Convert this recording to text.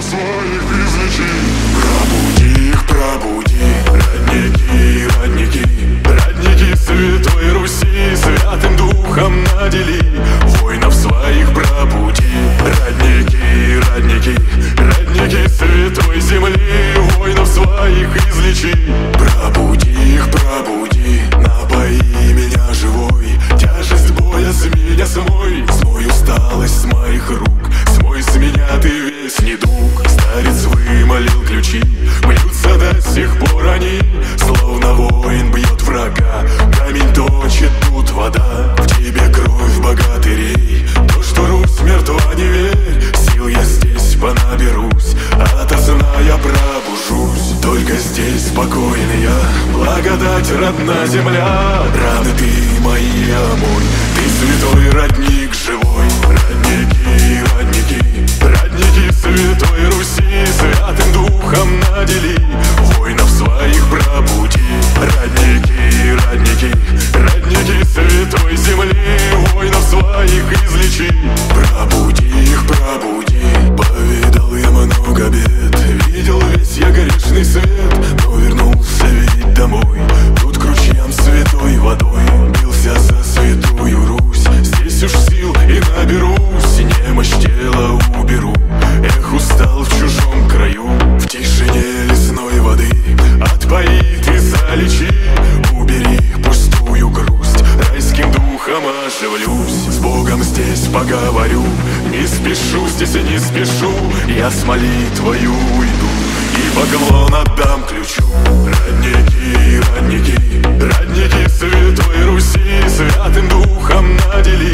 своих излечи. Пробуди их, пробуди, родники, родники, родники Святой Руси, Святым Духом надели. Воинов своих пробуди, родники, родники, родники Святой Земли, воинов своих излечи. Пробуди их, пробуди, напои меня живой, тяжесть боя с меня смой, смой усталость с моих рук, смой с меня ты весь недуг. Старец вымолил ключи, бьются до сих пор они, словно воин бьет врага, камень точит тут вода. В тебе кровь богатырей, то, что Русь мертва, не верь, сил я здесь понаберусь, ото сна я пробужусь. Только здесь спокойный я, благодать родна земля. Раны ты мои, а мой, ты святой родник живой. Родники, родники, родники Святой Руси, Святым Духом надели. Воинов своих пробуди, родники, родники, родники Святой Земли, воинов своих излечи. Пробуди их, пробуди, повидал я много бед, видел весь я грешный свет, но вернулся ведь домой. Тут к ручьям святой водой бился за святую Русь. Здесь уж сил и наберусь, немощь тела уберу. Эх, устал в чужом краю, в тишине лесной воды отпои ты, залечи, убери пустую грусть, райским духом оживлюсь. С Богом здесь поговорю, не спешу, здесь и не спешу, я с молитвою уйду и поклон отдам ключу. Родники, родники, родники Святой Руси, Святым Духом надели.